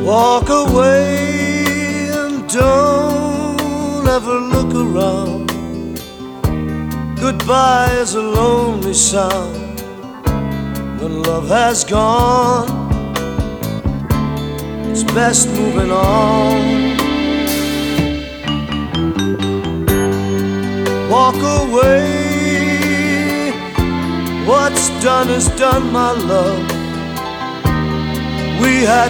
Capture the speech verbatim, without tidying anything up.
Walk away and don't ever look around. Goodbye is a lonely sound when love has gone. It's best moving on. Walk away. What's done is done, my love. We had